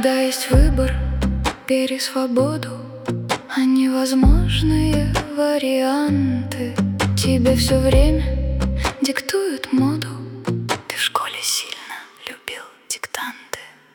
Когда есть выбор, бери свободу, а невозможные варианты тебе все время диктуют моду. Ты в школе сильно любил диктанты.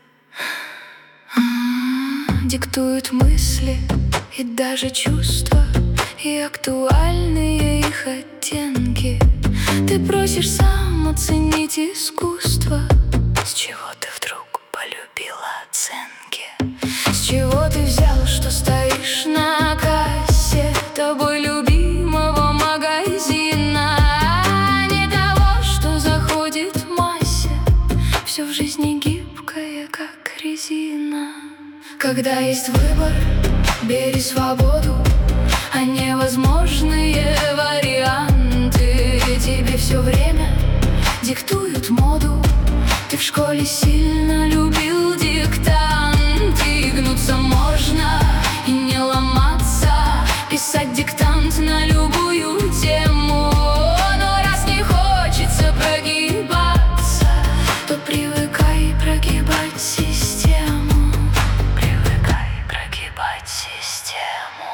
Диктуют мысли и даже чувства, и актуальные их оттенки. Ты просишь сам оценить искусство. С чего ты вдруг полюбил оценки? С чего ты взял, что стоишь на кассе тобой любимого магазина, а не того, что заходит в массе? Все в жизни гибкое, как резина. Когда есть выбор, бери свободу, а невозможные варианты тебе все время диктуют моду. Ты в школе сильно любил диктанты. Гнуться можно и не ломаться, писать диктант на любую тему. Но раз не хочется прогибаться, то привыкай прогибать систему. Привыкай прогибать систему.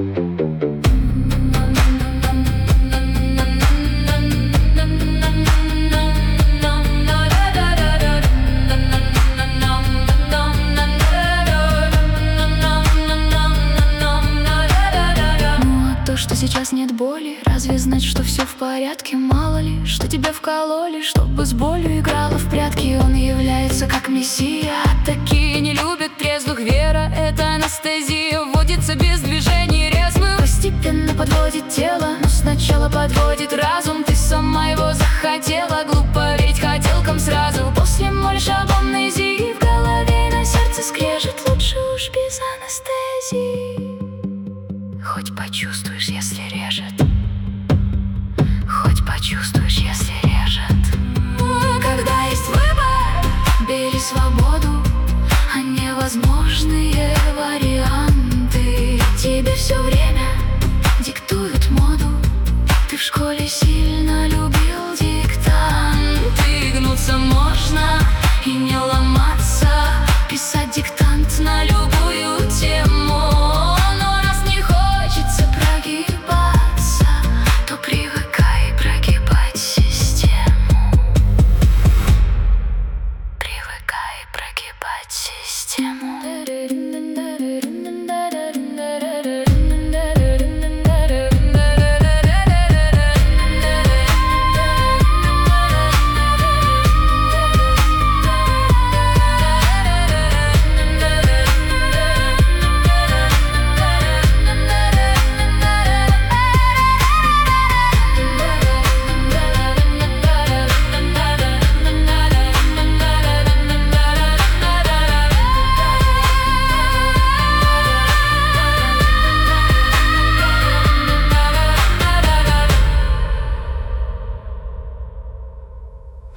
Что сейчас нет боли, разве значит, что все в порядке? Мало ли, что тебя вкололи, чтобы с болью играла в прятки. Он является как мессия, а такие не любят трезвых. Вера — это анестезия, вводится без движений резвых. Постепенно подводит тело, но сначала подводит разум. Ты сама его захотела, глупо верить хотелкам сразу. После молишь об амнезии, в голове и на сердце скрежет. Лучше уж без анестезии. Хоть почувствуешь, если режет. Хоть почувствуешь, если режет. Когда есть выбор, бери свободу, а невозможные варианты тебе все время диктуют моду. Ты в школе сильно любил диктанты. Гнуться можно и не ломаться,